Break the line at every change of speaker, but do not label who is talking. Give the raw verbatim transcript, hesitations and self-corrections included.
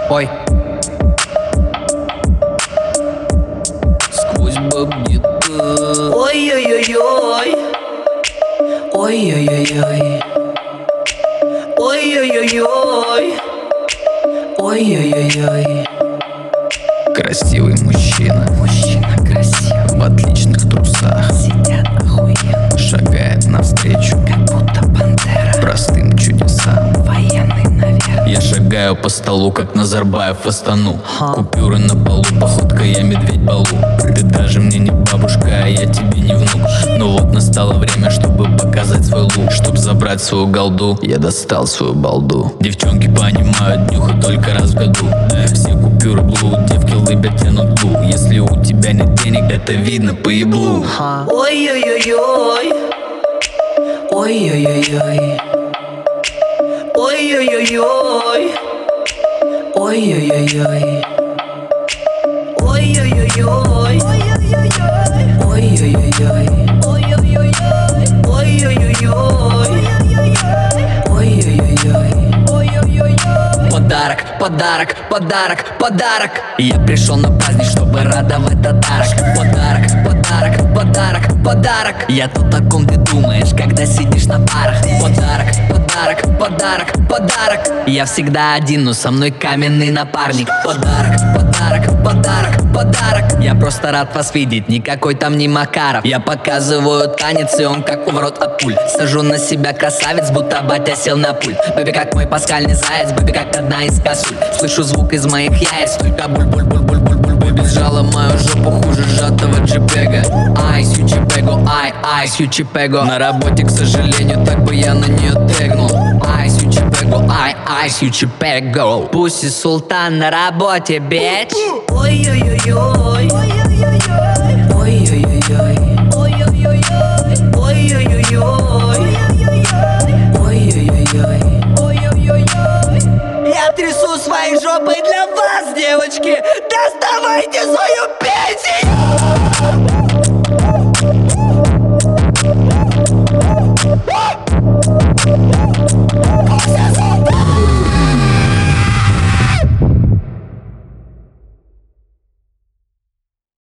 Ой. Сквозь баб-гита.
Ой-ой-ой-ой. Ой-ой-ой-ой. Ой-ой-ой-ой. Ой-ой-ой-ой.
Красивый мужчина,
Мужчина красивый,
в отличных трусах,
сидят охуенно,
шагает навстречу
как будто пантера,
простым чудесам.
военный наверх.
Я шагаю по столу, как Назарбаев в Астану. Купюры на полу, походка я медведь Балу. Ты даже мне не бабушка, а я тебе не внук. Но вот настало время, чтобы показать свой лук. Чтоб забрать свою голду, я достал свою балду. Девчонки понимают, нюха только раз в году. Все купюры блуд, девки лыбят, тянут лу. Если у тебя нет денег, это видно по еблу.
Ой-ой-ой-ой. Ой-ой-ой-ой. Ой-ой-ой-ой. Ой-ой-ой-ой. Ой-ой-ой-ой. Ой-ой-ой-ой. Подарок, подарок, подарок, подарок. Я пришел на праздник, чтобы радовать татарок. Подарок, подарок, подарок, подарок. Я тут о ком ты думаешь, когда сидишь на парах. Подарок, подарок, подарок, подарок. Я всегда один, но со мной каменный напарник. Подарок, подарок, подарок, подарок. Я просто рад вас видеть, никакой там не Макаров. Я показываю танец, и он как у ворот от пуль. Сажу на себя красавец, будто батя сел на пульт. Бэби как мой пасхальный заяц, бэби как одна из косуль. Слышу звук из моих яиц, только буль-буль-буль-буль-буль-буль. Бэби сжала мою жопу хуже сжатого джипега. Айс, ючипего, ай, айс, ючипего. На работе, к сожалению, так бы я на нее тегнул. Айс, ючипего, ай, айс, ючипего. Пусси Султан на работе, бич. Ой-ой-ой-ой. Ой-ой-ой-ой. Ой-ой-ой-ой. Ой-ой-ой-ой. Я трясу своей жопой для вас, девочки. Доставайте свою пенсию.